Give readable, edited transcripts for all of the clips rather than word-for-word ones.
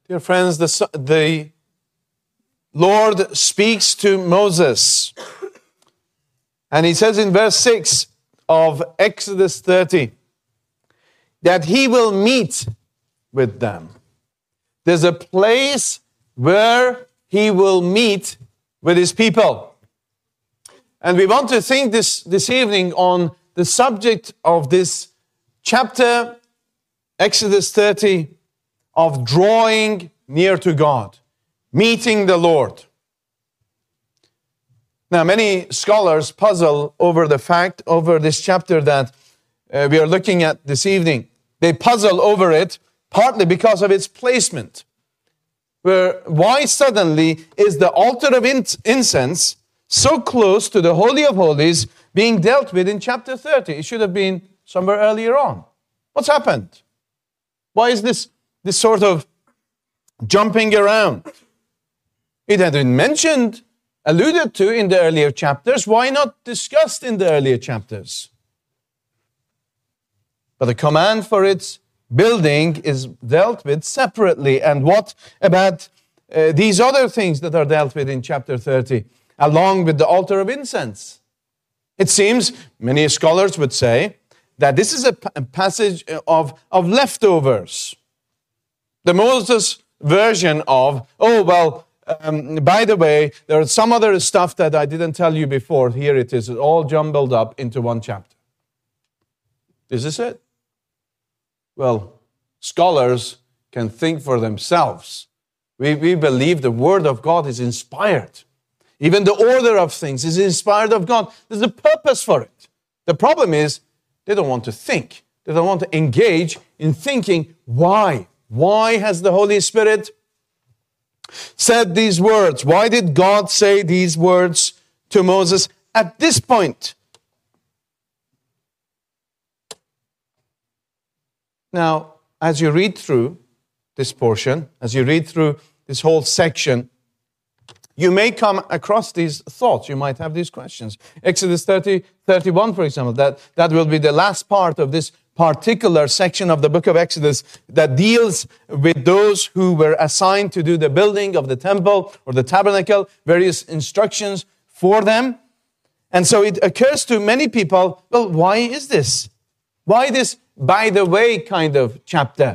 Dear friends, the Lord speaks to Moses. And he says in verse 6 of Exodus 30 that he will meet with them. There's a place where he will meet with his people. And we want to think this evening on the subject of this chapter, Exodus 30, of drawing near to God, meeting the Lord. Now, many scholars puzzle over this chapter that we are looking at this evening. They puzzle over it partly because of its placement. Why suddenly is the altar of incense so close to the Holy of Holies being dealt with in chapter 30? It should have been somewhere earlier on. What's happened? Why is this sort of jumping around? It had been mentioned, alluded to in the earlier chapters. Why not discussed in the earlier chapters? But the command for its building is dealt with separately. And what about these other things that are dealt with in chapter 30, along with the altar of incense? It seems, many scholars would say, that this is a passage of leftovers. The Moses version of, by the way, there's some other stuff that I didn't tell you before. Here it is, all jumbled up into one chapter. Is this it? Well, scholars can think for themselves. We believe the Word of God is inspired. Even the order of things is inspired of God. There's a purpose for it. The problem is, they don't want to think. They don't want to engage in thinking, why? Why has the Holy Spirit said these words? Why did God say these words to Moses at this point? Now, as you read through this portion, as you read through this whole section, you may come across these thoughts. You might have these questions. Exodus 30, 31, for example, that will be the last part of this particular section of the book of Exodus that deals with those who were assigned to do the building of the temple or the tabernacle, various instructions for them. And so it occurs to many people, well, why is this? Why this by the way kind of chapter?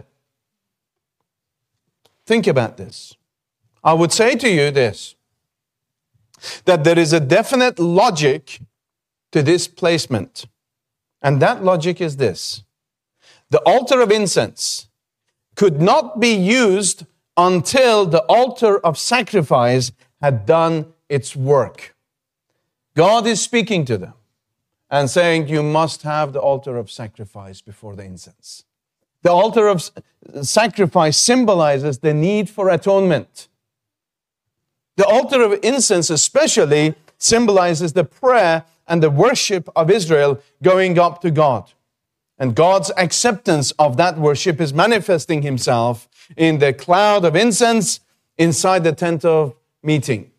Think about this. I would say to you this, that there is a definite logic to this placement. And that logic is this. The altar of incense could not be used until the altar of sacrifice had done its work. God is speaking to them and saying, you must have the altar of sacrifice before the incense. The altar of sacrifice symbolizes the need for atonement. The altar of incense especially symbolizes the prayer and the worship of Israel going up to God. And God's acceptance of that worship is manifesting himself in the cloud of incense inside the tent of meeting.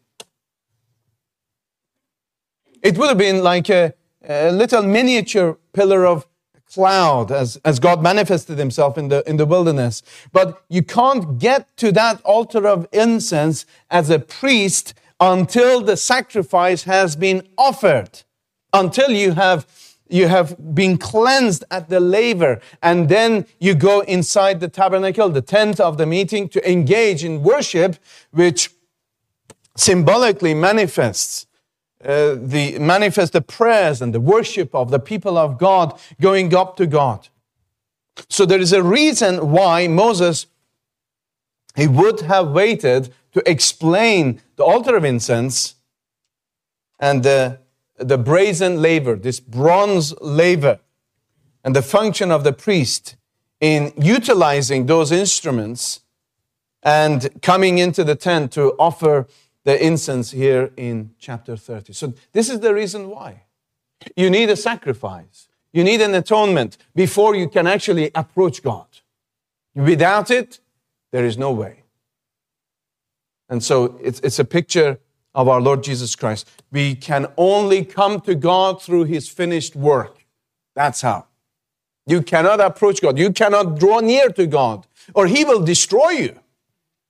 It would have been like a little miniature pillar of cloud as God manifested himself in the wilderness. But you can't get to that altar of incense as a priest until the sacrifice has been offered, until you have been cleansed at the laver, and then you go inside the tabernacle, the tent of the meeting, to engage in worship, which symbolically manifests the prayers and the worship of the people of God going up to God. So there is a reason why Moses, he would have waited to explain the altar of incense and the brazen laver, this bronze laver, and the function of the priest in utilizing those instruments and coming into the tent to offer the incense here in chapter 30. So this is the reason why. You need a sacrifice. You need an atonement before you can actually approach God. Without it, there is no way. And so it's a picture of our Lord Jesus Christ. We can only come to God through his finished work. That's how. You cannot approach God. You cannot draw near to God, or he will destroy you.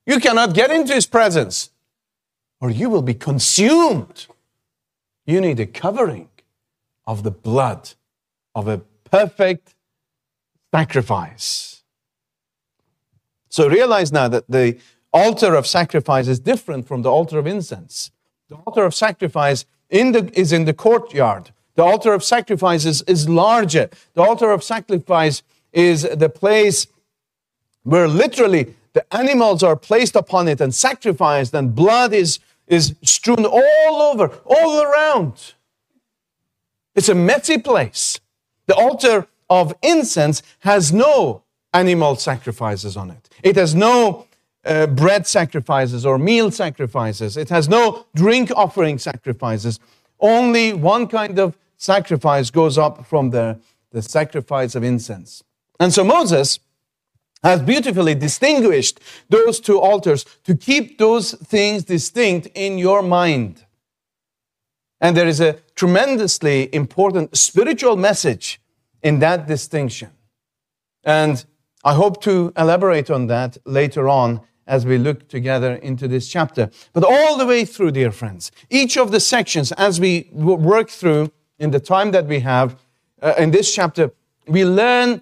You cannot get into his presence, or you will be consumed. You need a covering of the blood of a perfect sacrifice. So realize now that the altar of sacrifice is different from the altar of incense. The altar of sacrifice is in the courtyard. The altar of sacrifice is larger. The altar of sacrifice is the place where literally the animals are placed upon it and sacrificed, and blood is strewn all over, all around. It's a messy place. The altar of incense has no animal sacrifices on it. It has no bread sacrifices or meal sacrifices. It has no drink offering sacrifices. Only one kind of sacrifice goes up from there, the sacrifice of incense. And so Moses has beautifully distinguished those two altars to keep those things distinct in your mind. And there is a tremendously important spiritual message in that distinction. And I hope to elaborate on that later on as we look together into this chapter. But all the way through, dear friends, each of the sections as we work through in the time that we have in this chapter, we learn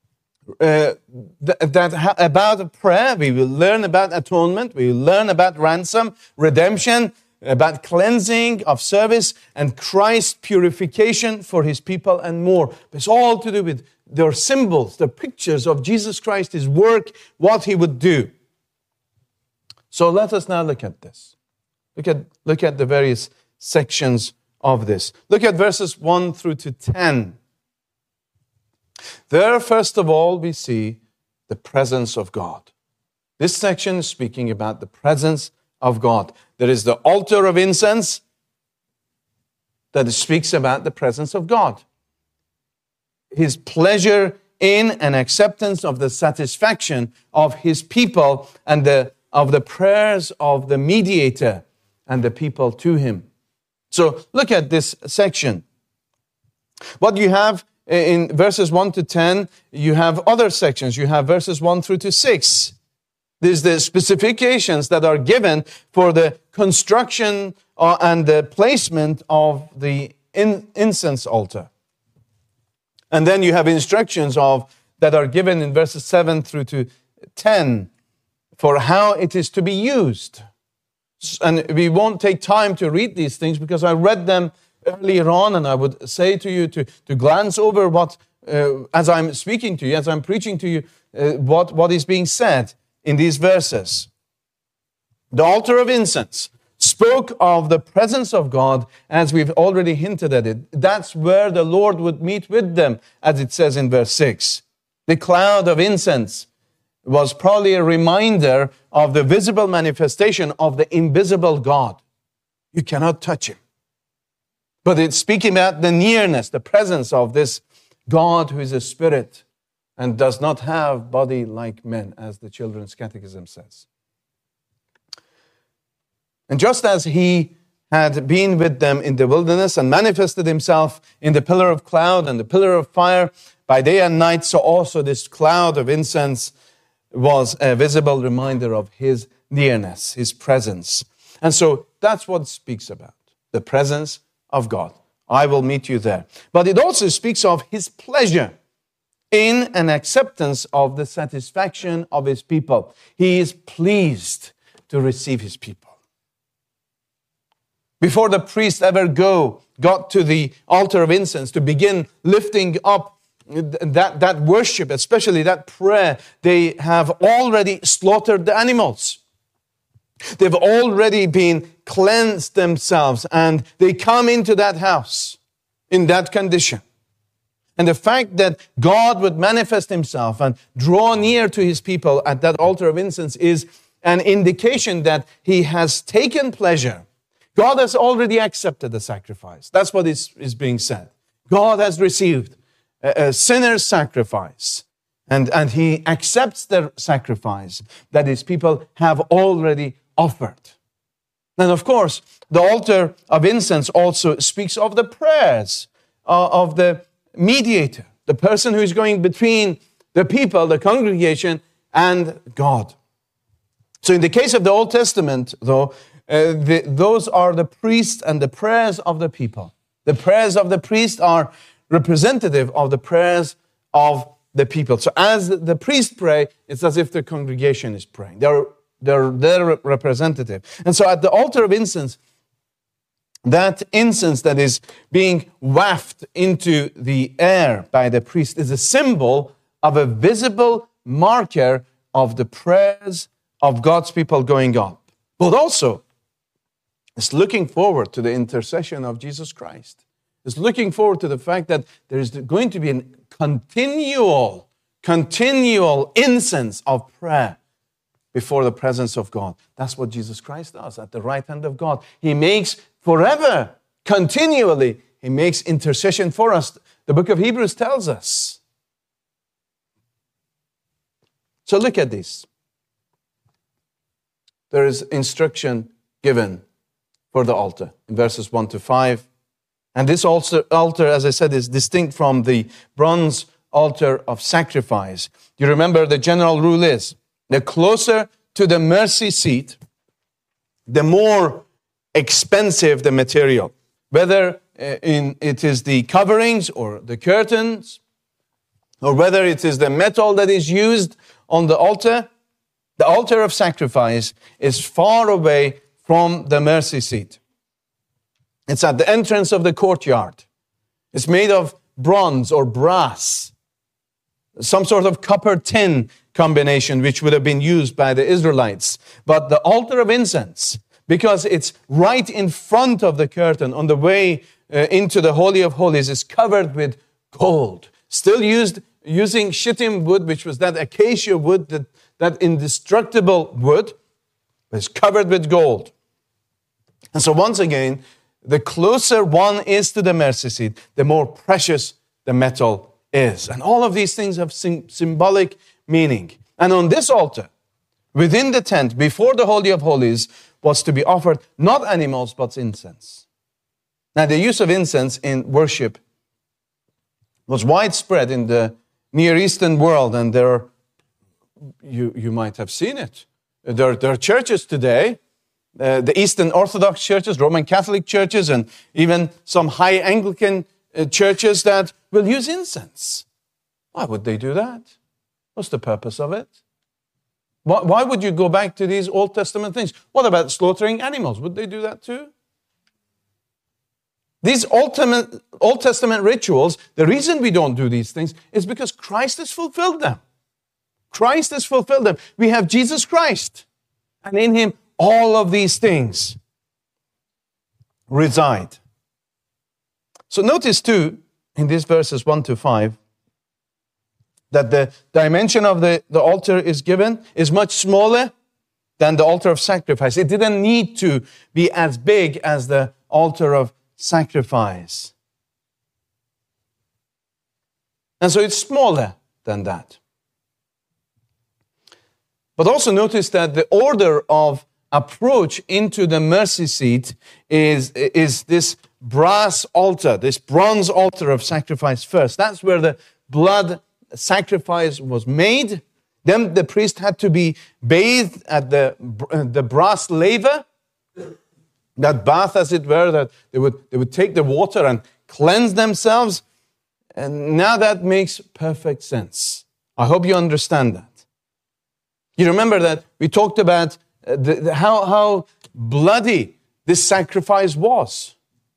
about prayer, we will learn about atonement, we will learn about ransom, redemption, about cleansing of service, and Christ's purification for his people and more. It's all to do with their symbols, the pictures of Jesus Christ, his work, what he would do. So let us now look at this. Look at the various sections of this. Look at verses 1 through to 10. There, first of all, we see the presence of God. This section is speaking about the presence of God. There is the altar of incense that speaks about the presence of God. His pleasure in and acceptance of the satisfaction of his people and of the prayers of the mediator and the people to him. So look at this section. What you have in verses 1 to 10, you have other sections. You have verses 1 through to 6. There's the specifications that are given for the construction and the placement of the incense altar. And then you have instructions that are given in verses 7 through to 10 for how it is to be used. And we won't take time to read these things because I read them earlier on, and I would say to you to glance over what, as I'm speaking to you, as I'm preaching to you, what is being said in these verses. The altar of incense spoke of the presence of God, as we've already hinted at it. That's where the Lord would meet with them, as it says in verse 6. The cloud of incense was probably a reminder of the visible manifestation of the invisible God. You cannot touch him. But it's speaking about the nearness, the presence of this God who is a spirit and does not have body like men, as the Children's Catechism says. And just as he had been with them in the wilderness and manifested himself in the pillar of cloud and the pillar of fire by day and night, so also this cloud of incense was a visible reminder of his nearness, his presence. And so that's what it speaks about, the presence of God. I will meet you there. But it also speaks of his pleasure in an acceptance of the satisfaction of his people. He is pleased to receive his people. Before the priest ever got to the altar of incense to begin lifting up that worship, especially that prayer, they have already slaughtered the animals. They've already been cleansed themselves, and they come into that house in that condition. And the fact that God would manifest himself and draw near to his people at that altar of incense is an indication that he has taken pleasure. God has already accepted the sacrifice. That's what is being said. God has received a sinner's sacrifice, and he accepts the sacrifice that his people have already offered. And of course, the altar of incense also speaks of the prayers of the mediator, the person who is going between the people, the congregation, and God. So in the case of the Old Testament, though, those are the priests and the prayers of the people. The prayers of the priest are representative of the prayers of the people. So as the priest pray, it's as if the congregation is praying. They're representative. And so at the altar of incense, that incense that is being wafted into the air by the priest is a symbol of a visible marker of the prayers of God's people going up. But also, it's looking forward to the intercession of Jesus Christ. It's looking forward to the fact that there is going to be a continual incense of prayer before the presence of God. That's what Jesus Christ does at the right hand of God. He makes forever, continually, He makes intercession for us. The book of Hebrews tells us. So look at this. There is instruction given for the altar in verses 1 to 5. And this altar, as I said, is distinct from the bronze altar of sacrifice. You remember the general rule is, the closer to the mercy seat, the more expensive the material. Whether it is the coverings or the curtains, or whether it is the metal that is used on the altar of sacrifice is far away from the mercy seat. It's at the entrance of the courtyard. It's made of bronze or brass, some sort of copper tin combination which would have been used by the Israelites. But the altar of incense, because it's right in front of the curtain on the way into the Holy of Holies, is covered with gold. Still using shittim wood, which was that acacia wood, that indestructible wood, is covered with gold. And so once again, the closer one is to the mercy seat, the more precious the metal is. And all of these things have symbolic meaning. And on this altar, within the tent, before the Holy of Holies, was to be offered not animals, but incense. Now, the use of incense in worship was widespread in the Near Eastern world, and you might have seen it. There are churches today, the Eastern Orthodox churches, Roman Catholic churches, and even some high Anglican churches that will use incense. Why would they do that? What's the purpose of it? Why would you go back to these Old Testament things? What about slaughtering animals? Would they do that too? These Old Testament rituals, the reason we don't do these things is because Christ has fulfilled them. Christ has fulfilled them. We have Jesus Christ, and in Him all of these things reside. So notice too, in these verses 1 to 5, that the dimension of the altar is much smaller than the altar of sacrifice. It didn't need to be as big as the altar of sacrifice. And so it's smaller than that. But also notice that the order of approach into the mercy seat is this brass altar, this bronze altar of sacrifice first. That's where the blood sacrifice was made. Then the priest had to be bathed at the brass laver, that bath, as it were, that they would take the water and cleanse themselves. And now that makes perfect sense. I hope you understand that. You remember that we talked about how bloody this sacrifice was.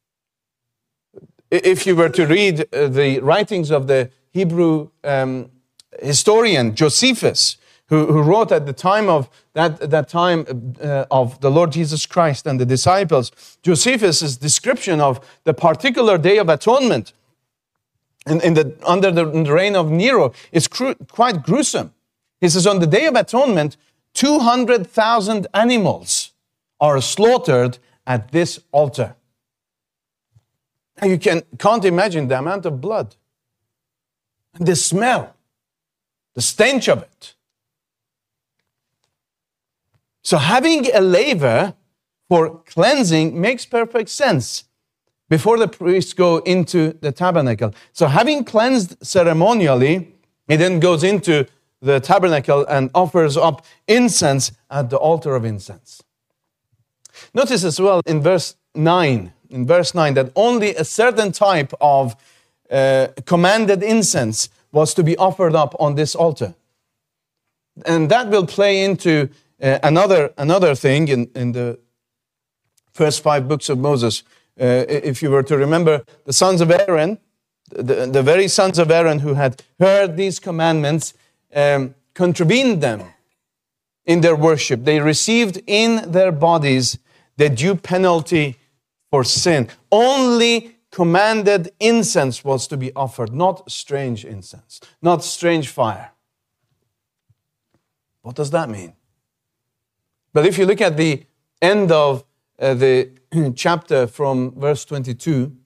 If you were to read the writings of the Hebrew historian Josephus, who wrote at the time of that time of the Lord Jesus Christ and the disciples, Josephus' description of the particular Day of Atonement under the reign of Nero is quite gruesome. He says, on the Day of Atonement, 200,000 animals are slaughtered at this altar. And you can't imagine the amount of blood, and the smell, the stench of it. So having a laver for cleansing makes perfect sense before the priests go into the tabernacle. So having cleansed ceremonially, he then goes into the tabernacle and offers up incense at the altar of incense. Notice as well in verse 9, that only a certain type of commanded incense was to be offered up on this altar. And that will play into another thing in the first 5 books of Moses. If you were to remember, the sons of Aaron, the very sons of Aaron who had heard these commandments, contravened them in their worship. They received in their bodies the due penalty for sin. Only commanded incense was to be offered, not strange incense, not strange fire. What does that mean? But if you look at the end of the chapter from verse 22,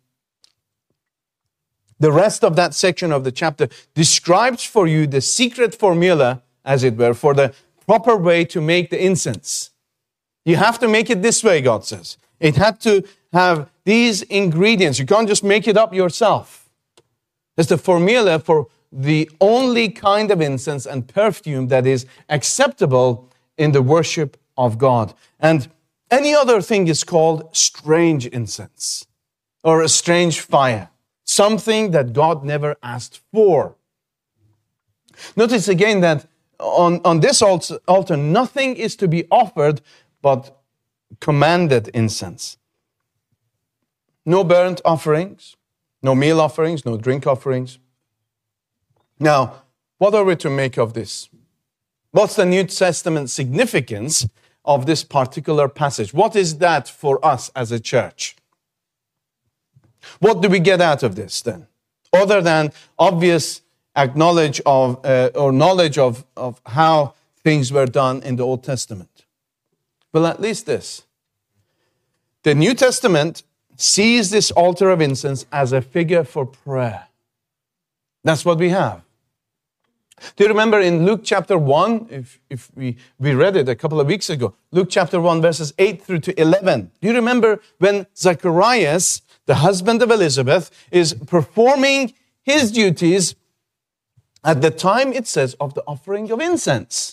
the rest of that section of the chapter describes for you the secret formula, as it were, for the proper way to make the incense. You have to make it this way, God says. It had to have these ingredients. You can't just make it up yourself. It's the formula for the only kind of incense and perfume that is acceptable in the worship of God. And any other thing is called strange incense or a strange fire, something that God never asked for. Notice again that on this altar, nothing is to be offered but commanded incense. No burnt offerings, no meal offerings, no drink offerings. Now, what are we to make of this? What's the New Testament significance of this particular passage? What is that for us as a church? What do we get out of this then? Other than obvious knowledge of how things were done in the Old Testament. Well, at least this. The New Testament sees this altar of incense as a figure for prayer. That's what we have. Do you remember in Luke chapter 1, if we read it a couple of weeks ago, Luke chapter 1 verses 8 through to 11. Do you remember when Zacharias, the husband of Elizabeth, is performing his duties at the time, it says, of the offering of incense?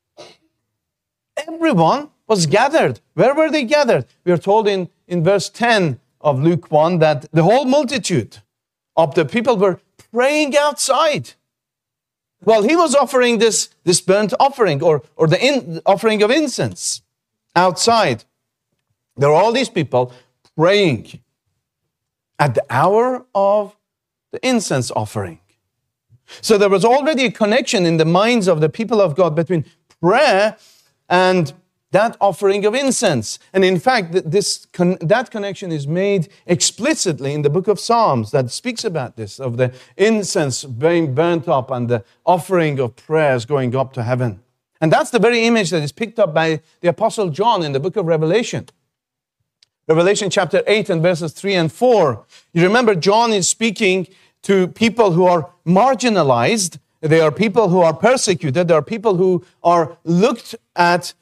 Everyone was gathered. Where were they gathered? We are told in verse 10 of Luke 1 that the whole multitude of the people were praying outside. Well, he was offering this burnt offering or the offering of incense outside. There are all these people praying at the hour of the incense offering. So there was already a connection in the minds of the people of God between prayer and that offering of incense. And in fact, that connection is made explicitly in the book of Psalms that speaks about this, of the incense being burnt up and the offering of prayers going up to heaven. And that's the very image that is picked up by the Apostle John in the book of Revelation. Revelation chapter 8 and verses 3 and 4. You remember John is speaking to people who are marginalized. They are people who are persecuted. They are people who are looked at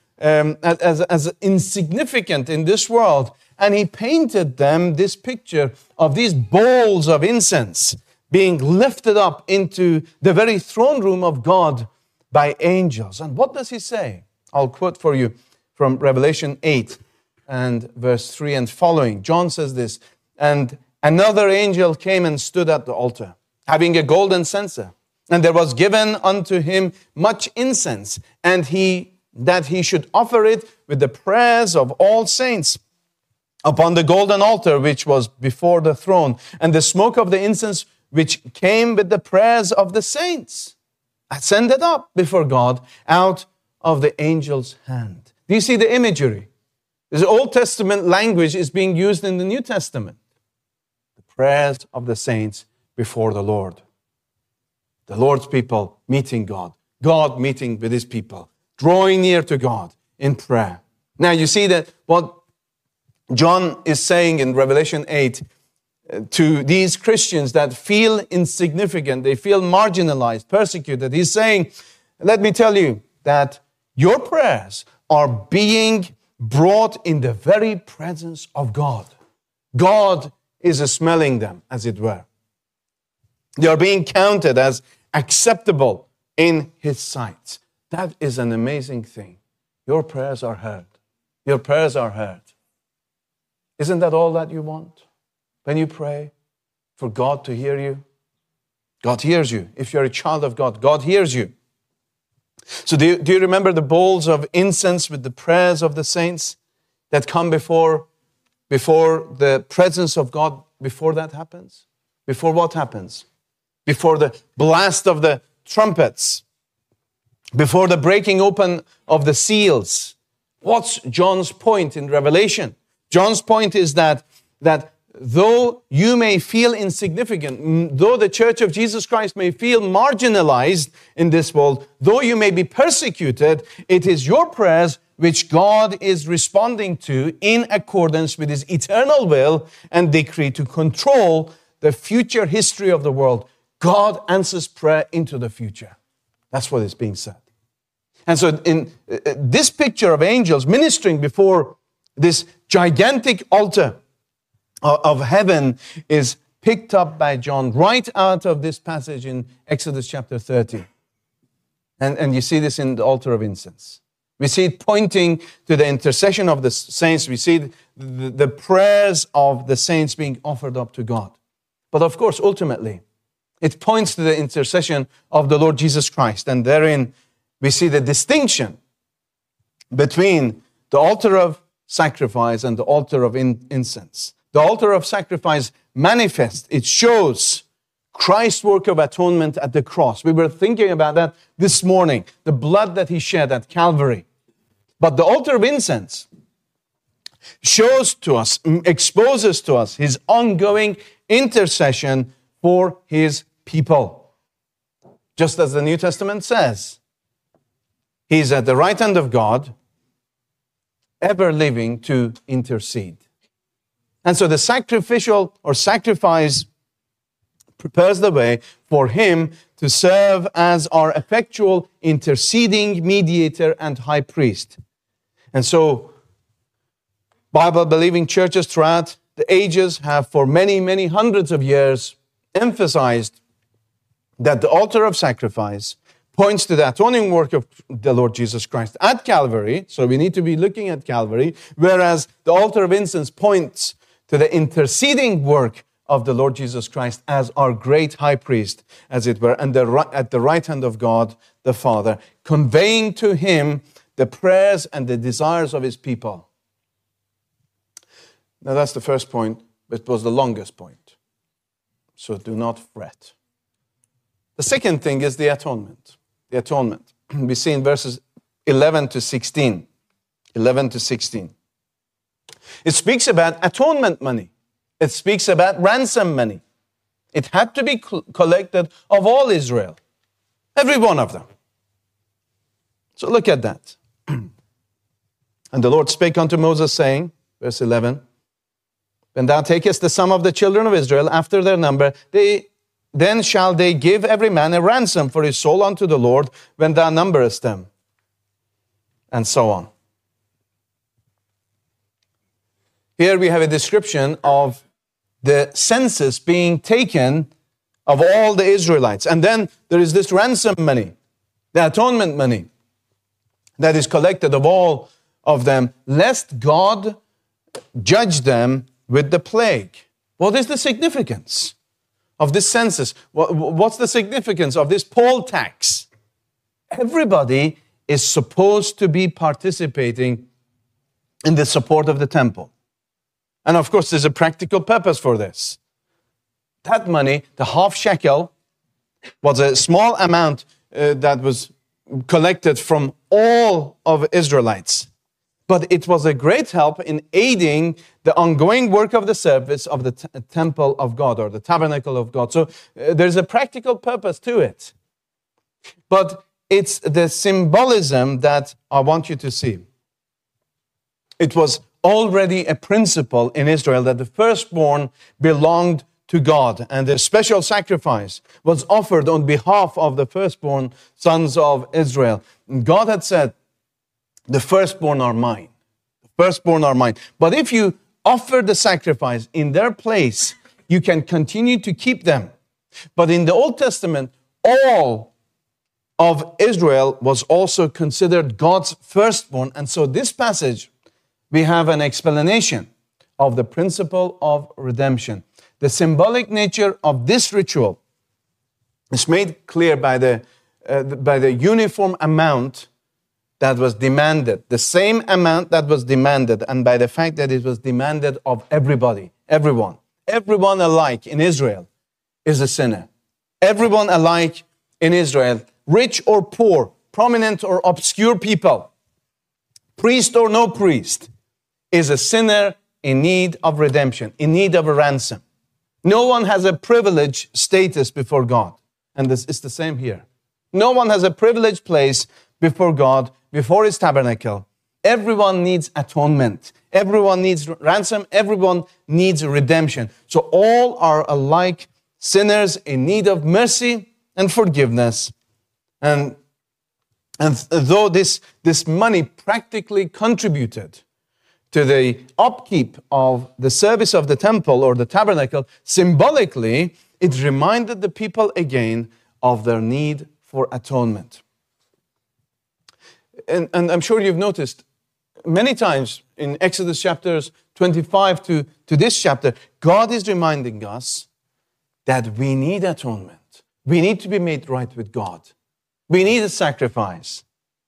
as insignificant in this world. And he painted them this picture of these bowls of incense being lifted up into the very throne room of God by angels. And what does he say? I'll quote for you from Revelation 8 and verse 3 and following. John says this, "And another angel came and stood at the altar, having a golden censer. And there was given unto him much incense, and that he should offer it with the prayers of all saints upon the golden altar which was before the throne. And the smoke of the incense which came with the prayers of the saints ascended up before God out of the angel's hand." Do you see the imagery? The Old Testament language is being used in the New Testament. The prayers of the saints before the Lord. The Lord's people meeting God. God meeting with his people. Drawing near to God in prayer. Now you see that what John is saying in Revelation 8 to these Christians that feel insignificant, they feel marginalized, persecuted. He's saying, let me tell you that your prayers are being brought in the very presence of God. God is smelling them, as it were. They are being counted as acceptable in His sight. That is an amazing thing. Your prayers are heard. Your prayers are heard. Isn't that all that you want? When you pray for God to hear you, God hears you. If you're a child of God, God hears you. So do you remember the bowls of incense with the prayers of the saints that come before the presence of God, before that happens? Before what happens? Before the blast of the trumpets, before the breaking open of the seals. What's John's point in Revelation? John's point is that though you may feel insignificant, though the Church of Jesus Christ may feel marginalized in this world, though you may be persecuted, it is your prayers which God is responding to in accordance with His eternal will and decree to control the future history of the world. God answers prayer into the future. That's what is being said. And so in this picture of angels ministering before this gigantic altar of heaven is picked up by John right out of this passage in Exodus chapter 30. And you see this in the altar of incense. We see it pointing to the intercession of the saints. We see the prayers of the saints being offered up to God. But of course, ultimately, it points to the intercession of the Lord Jesus Christ. And therein, we see the distinction between the altar of sacrifice and the altar of incense. The altar of sacrifice manifests, it shows Christ's work of atonement at the cross. We were thinking about that this morning, the blood that He shed at Calvary. But the altar of incense shows to us, exposes to us His ongoing intercession for His people. Just as the New Testament says, He's at the right hand of God, ever living to intercede. And so the sacrificial or sacrifice prepares the way for Him to serve as our effectual interceding mediator and high priest. And so Bible-believing churches throughout the ages have for many, many hundreds of years emphasized that the altar of sacrifice points to the atoning work of the Lord Jesus Christ at Calvary. So we need to be looking at Calvary, whereas the altar of incense points to the interceding work of the Lord Jesus Christ as our great high priest, as it were, and at the right hand of God the Father, conveying to Him the prayers and the desires of His people. Now that's the first point, but it was the longest point. So do not fret. The second thing is the atonement. The atonement. We see in verses 11 to 16. 11 to 16. It speaks about atonement money. It speaks about ransom money. It had to be collected of all Israel. Every one of them. So look at that. And the Lord spake unto Moses, saying, verse 11, When thou takest the sum of the children of Israel after their number, then shall they give every man a ransom for his soul unto the Lord when thou numberest them. And so on. Here we have a description of the census being taken of all the Israelites. And then there is this ransom money, the atonement money, that is collected of all of them, lest God judge them with the plague. What is the significance of this census? What's the significance of this poll tax? Everybody is supposed to be participating in the support of the temple. And of course, there's a practical purpose for this. That money, the half shekel, was a small amount that was collected from all of Israelites. But it was a great help in aiding the ongoing work of the service of the temple of God or the tabernacle of God. So there's a practical purpose to it. But it's the symbolism that I want you to see. It was already a principle in Israel that the firstborn belonged to God, and a special sacrifice was offered on behalf of the firstborn sons of Israel. And God had said, the firstborn are mine. The firstborn are mine. But if you offer the sacrifice in their place, you can continue to keep them. But in the Old Testament, all of Israel was also considered God's firstborn. And so this passage, we have an explanation of the principle of redemption. The symbolic nature of this ritual is made clear by the uniform amount that was demanded, the same amount that was demanded, and by the fact that it was demanded of everybody, everyone. Everyone alike in Israel is a sinner. Everyone alike in Israel, rich or poor, prominent or obscure people, priest or no priest, is a sinner in need of redemption, in need of a ransom. No one has a privileged status before God. And this is the same here. No one has a privileged place before God, before His tabernacle. Everyone needs atonement. Everyone needs ransom. Everyone needs redemption. So all are alike sinners in need of mercy and forgiveness. And though this money practically contributed to the upkeep of the service of the temple or the tabernacle, symbolically, it reminded the people again of their need for atonement. And I'm sure you've noticed many times in Exodus chapters 25 to this chapter, God is reminding us that we need atonement. We need to be made right with God. We need a sacrifice.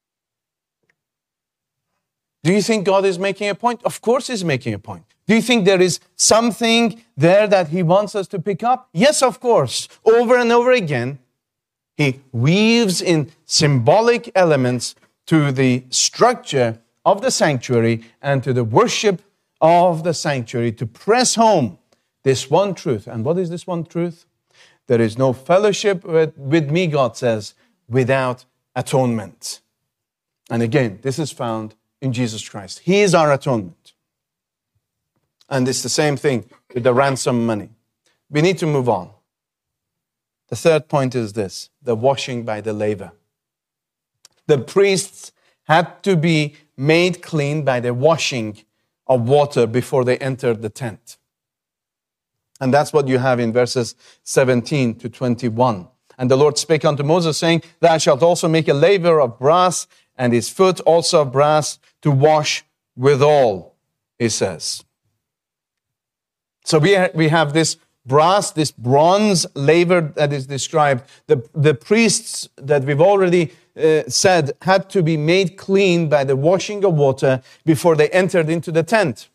Do you think God is making a point? Of course He's making a point. Do you think there is something there that He wants us to pick up? Yes, of course. Over and over again, He weaves in symbolic elements to the structure of the sanctuary and to the worship of the sanctuary to press home this one truth. And what is this one truth? There is no fellowship with me, God says, without atonement. And again, this is found in Jesus Christ. He is our atonement. And it's the same thing with the ransom money. We need to move on. The third point is this, the washing by the laver. The priests had to be made clean by the washing of water before they entered the tent. And that's what you have in verses 17 to 21. And the Lord spake unto Moses, saying, Thou shalt also make a laver of brass, and his foot also of brass, to wash withal, he says. So we have this brass, this bronze laver that is described. The priests that we've already said had to be made clean by the washing of water before they entered into the tent.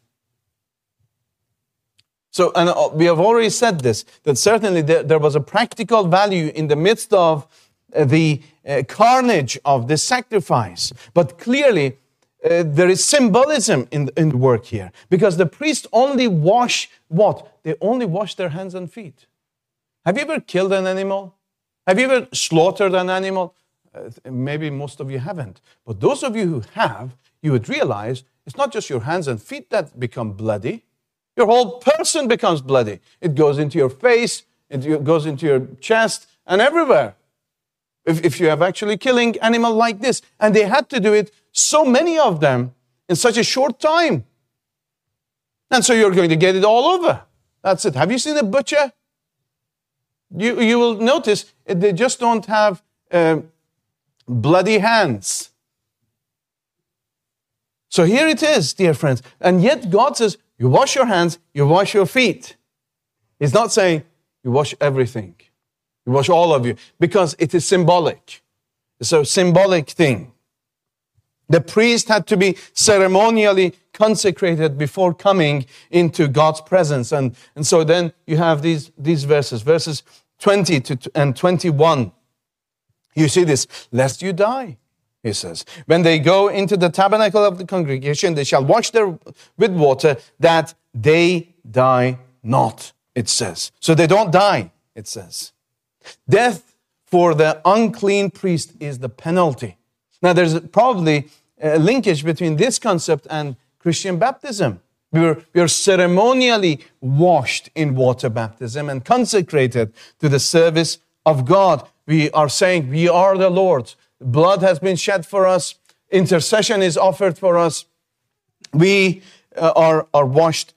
So, and we have already said this, that certainly there was a practical value in the midst of the carnage of this sacrifice. But clearly, there is symbolism in the work here. Because the priests only wash what? They only wash their hands and feet. Have you ever killed an animal? Have you ever slaughtered an animal? Maybe most of you haven't. But those of you who have, you would realize it's not just your hands and feet that become bloody. Your whole person becomes bloody. It goes into your face, it goes into your chest, and everywhere. If you have actually killing animal like this. And they had to do it, so many of them, in such a short time. And so you're going to get it all over. That's it. Have you seen a butcher? You will notice they just don't have bloody hands. So here it is, dear friends. And yet God says, you wash your hands, you wash your feet. He's not saying you wash everything. You wash all of you. Because it is symbolic. It's a symbolic thing. The priest had to be ceremonially consecrated before coming into God's presence. And so then you have these verses 20 and 21. You see this, lest you die, he says. When they go into the tabernacle of the congregation, they shall wash with water, that they die not, it says. So they don't die, it says. Death for the unclean priest is the penalty. Now there's probably a linkage between this concept and Christian baptism. We are ceremonially washed in water baptism and consecrated to the service of God. We are saying, we are the Lord's. Blood has been shed for us. Intercession is offered for us. We are washed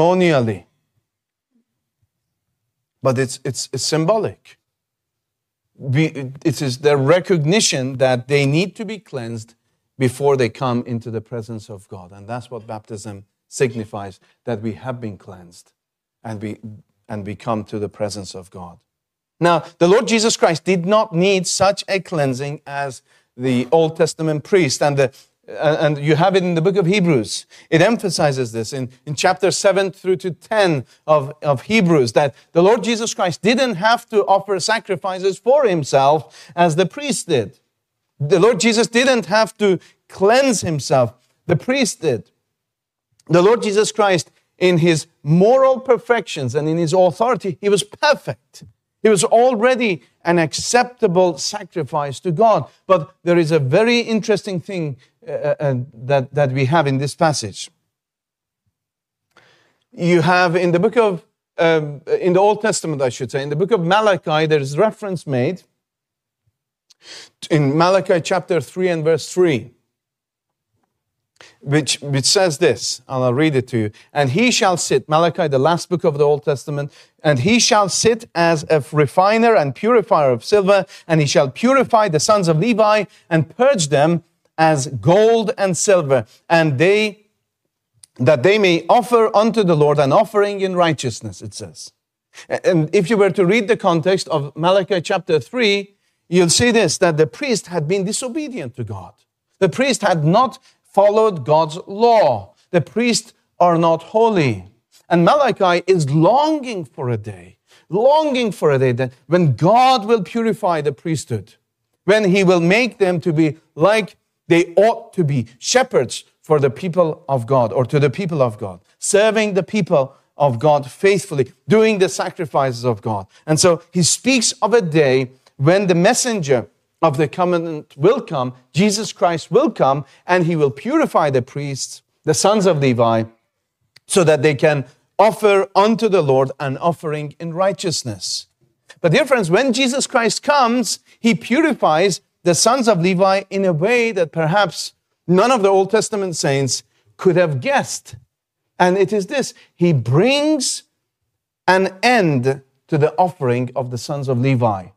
ceremonially. But it's symbolic. it is their recognition that they need to be cleansed before they come into the presence of God. And that's what baptism signifies, that we have been cleansed and we come to the presence of God. Now, the Lord Jesus Christ did not need such a cleansing as the Old Testament priest. And you have it in the book of Hebrews. It emphasizes this in chapter 7 through to 10 of Hebrews, that the Lord Jesus Christ didn't have to offer sacrifices for himself as the priest did. The Lord Jesus didn't have to cleanse himself. The priest did. The Lord Jesus Christ, in his moral perfections and in his authority, he was perfect. He was already an acceptable sacrifice to God. But there is a very interesting thing that we have in this passage. You have in the book of, in the Old Testament, I should say, in the book of Malachi, there is reference made in Malachi chapter 3 and verse 3. Which says this, and I'll read it to you. And he shall sit, Malachi, the last book of the Old Testament, and he shall sit as a refiner and purifier of silver, and he shall purify the sons of Levi and purge them as gold and silver, and that they may offer unto the Lord an offering in righteousness, it says. And if you were to read the context of Malachi chapter 3, you'll see this, that the priest had been disobedient to God. The priest had not followed God's law. The priests are not holy. And Malachi is longing for a day that when God will purify the priesthood, when he will make them to be like they ought to be, shepherds for the people of God, or to the people of God, serving the people of God faithfully, doing the sacrifices of God. And so he speaks of a day when the messenger of the covenant will come, Jesus Christ will come, and he will purify the priests, the sons of Levi, so that they can offer unto the Lord an offering in righteousness. But dear friends, when Jesus Christ comes, he purifies the sons of Levi in a way that perhaps none of the Old Testament saints could have guessed. And it is this: he brings an end to the offering of the sons of Levi.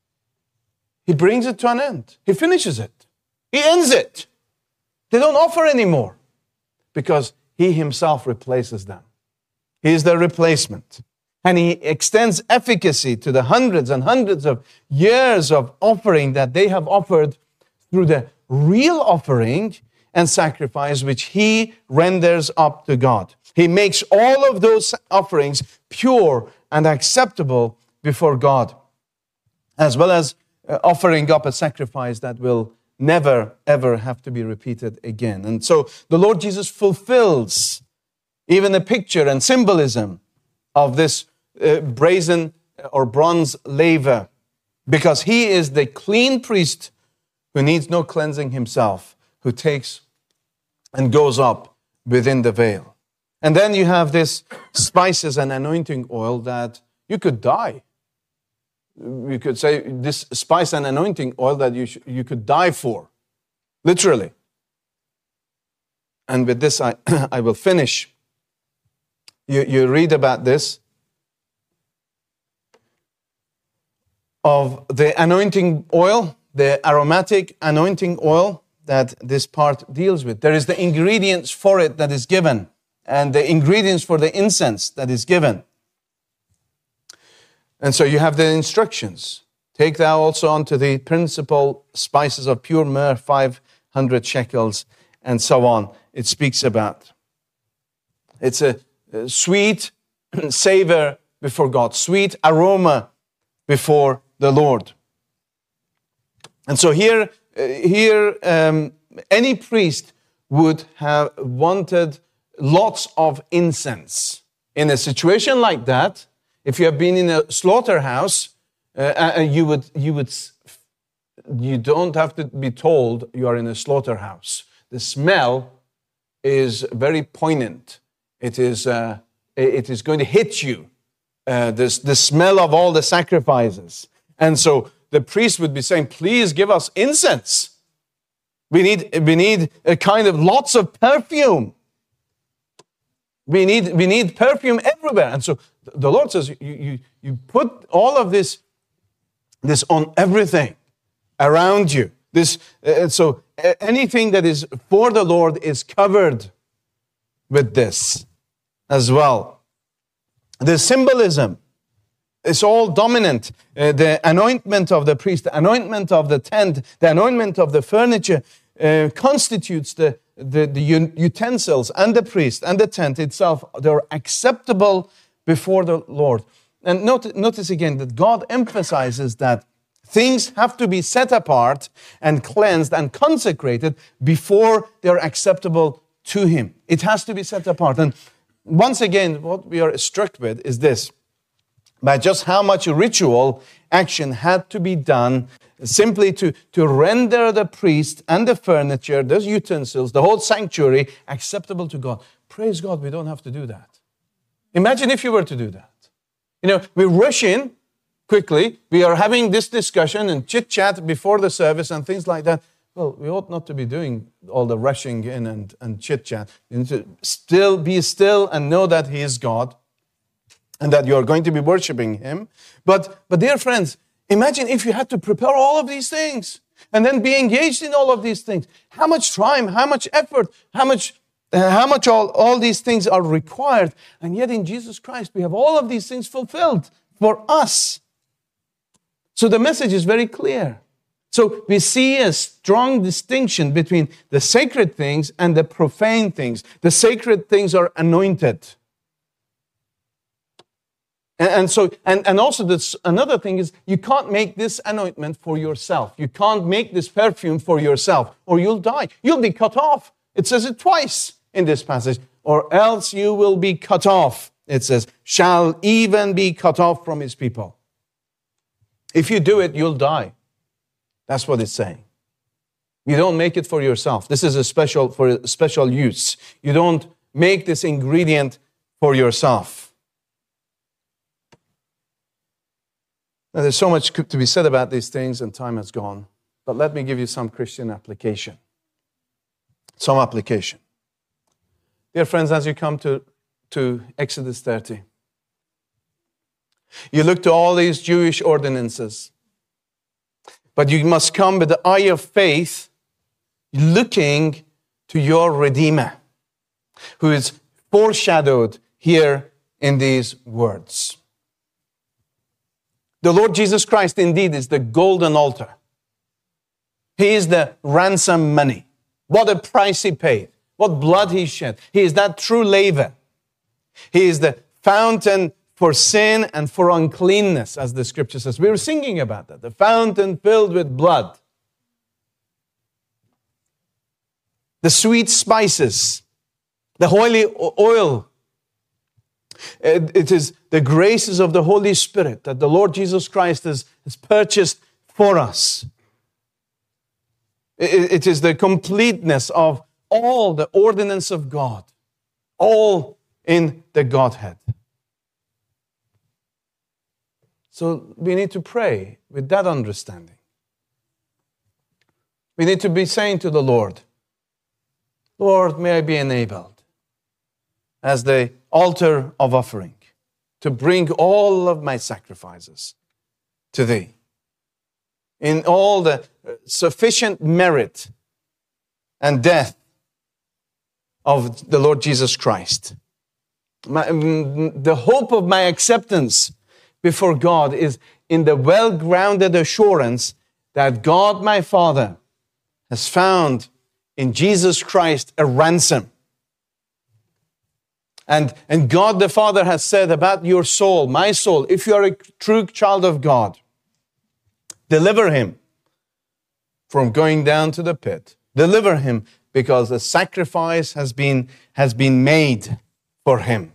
He brings it to an end. He finishes it. He ends it. They don't offer anymore because he himself replaces them. He is their replacement. And he extends efficacy to the hundreds and hundreds of years of offering that they have offered through the real offering and sacrifice which he renders up to God. He makes all of those offerings pure and acceptable before God, as well as offering up a sacrifice that will never, ever have to be repeated again. And so the Lord Jesus fulfills even a picture and symbolism of this brazen or bronze laver, because he is the clean priest who needs no cleansing himself, who takes and goes up within the veil. And then you have this spices and anointing oil that you could die. You could say this spice and anointing oil that you could die for, literally. And with this, I will finish. You read about this, of the anointing oil, the aromatic anointing oil that this part deals with. There is the ingredients for it that is given, and the ingredients for the incense that is given. And so you have the instructions. Take thou also unto the principal spices of pure myrrh 500 shekels, and so on. It speaks about. It's a sweet savor before God, sweet aroma before the Lord. And so here, any priest would have wanted lots of incense. In a situation like that, if you have been in a slaughterhouse, you don't have to be told you are in a slaughterhouse. The smell is very poignant. It is going to hit you. The smell of all the sacrifices. And so the priest would be saying, please give us incense. We need a kind of lots of perfume. We need perfume everywhere. And so the Lord says, you put all of this this on everything around you. So anything that is for the Lord is covered with this as well. The symbolism is all dominant. The anointment of the priest, the anointment of the tent, the anointment of the furniture constitutes the utensils and the priest and the tent itself. They're acceptable before the Lord. And notice again that God emphasizes that things have to be set apart and cleansed and consecrated before they're acceptable to Him. It has to be set apart. And once again, what we are struck with is this, by just how much ritual action had to be done simply to render the priest and the furniture, those utensils, the whole sanctuary acceptable to God. Praise God, we don't have to do that. Imagine if you were to do that. We rush in quickly. We are having this discussion and chit-chat before the service and things like that. Well, we ought not to be doing all the rushing in and chit-chat. You need to be still and know that He is God and that you are going to be worshiping Him. But dear friends, imagine if you had to prepare all of these things and then be engaged in all of these things. How much time, how much effort, how much all these things are required. And yet in Jesus Christ, we have all of these things fulfilled for us. So the message is very clear. So we see a strong distinction between the sacred things and the profane things. The sacred things are anointed. And also this, another thing is you can't make this anointment for yourself. You can't make this perfume for yourself or you'll die. You'll be cut off. It says it twice in this passage. Or else you will be cut off. It says, shall even be cut off from his people. If you do it, you'll die. That's what it's saying. You don't make it for yourself. This is for a special use. You don't make this ingredient for yourself. Now, there's so much to be said about these things, and time has gone. But let me give you some Christian application. Some application. Dear friends, as you come to Exodus 30, you look to all these Jewish ordinances, but you must come with the eye of faith, looking to your Redeemer, who is foreshadowed here in these words. The Lord Jesus Christ indeed is the golden altar. He is the ransom money. What a price He paid. What blood He shed. He is that true laver. He is the fountain for sin and for uncleanness, as the scripture says. We were singing about that. The fountain filled with blood. The sweet spices. The holy oil. It is the graces of the Holy Spirit that the Lord Jesus Christ has purchased for us. It is the completeness of all the ordinance of God, all in the Godhead. So we need to pray with that understanding. We need to be saying to the Lord, Lord, may I be enabled as the altar of offering to bring all of my sacrifices to Thee in all the sufficient merit and death of the Lord Jesus Christ. The hope of my acceptance before God is in the well-grounded assurance that God my Father has found in Jesus Christ a ransom. And God the Father has said about your soul, my soul, if you are a true child of God, deliver him from going down to the pit. Deliver him because the sacrifice has been made for him.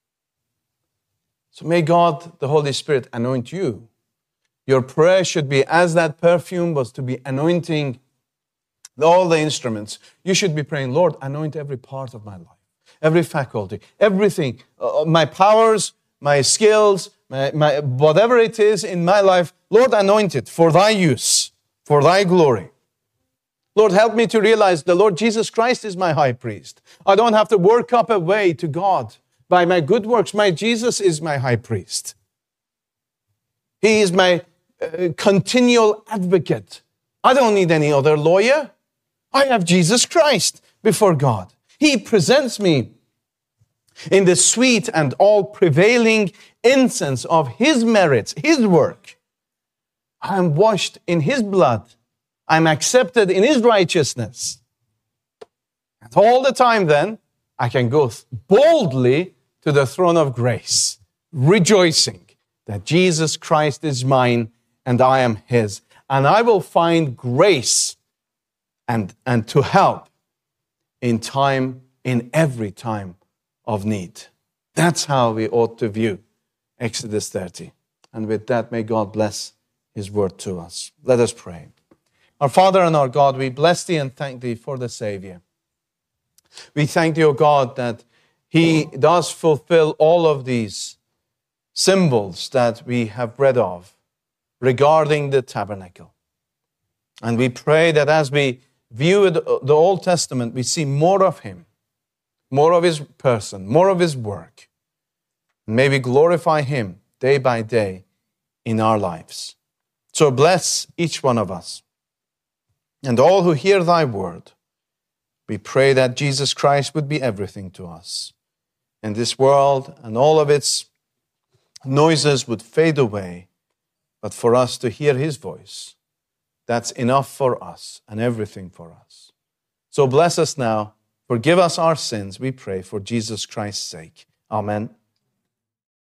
So may God, the Holy Spirit, anoint you. Your prayer should be, as that perfume was to be anointing all the instruments, you should be praying, Lord, anoint every part of my life, every faculty, everything, my powers, my skills, my whatever it is in my life, Lord, anoint it for Thy use, for Thy glory. Lord, help me to realize the Lord Jesus Christ is my high priest. I don't have to work up a way to God by my good works. My Jesus is my high priest. He is my continual advocate. I don't need any other lawyer. I have Jesus Christ before God. He presents me in the sweet and all-prevailing incense of His merits, His work. I am washed in His blood. I am accepted in His righteousness. And all the time then, I can go boldly to the throne of grace, rejoicing that Jesus Christ is mine and I am His. And I will find grace and to help in every time of need. That's how we ought to view Exodus 30. And with that, may God bless His word to us. Let us pray. Our Father and our God, we bless Thee and thank Thee for the Savior. We thank Thee, O God, that He does fulfill all of these symbols that we have read of regarding the tabernacle. And we pray that as we view the Old Testament, we see more of Him, more of His person, more of His work. And may we glorify Him day by day in our lives. So bless each one of us and all who hear Thy word. We pray that Jesus Christ would be everything to us. And this world and all of its noises would fade away. But for us to hear His voice, that's enough for us and everything for us. So bless us now. Forgive us our sins, we pray, for Jesus Christ's sake. Amen.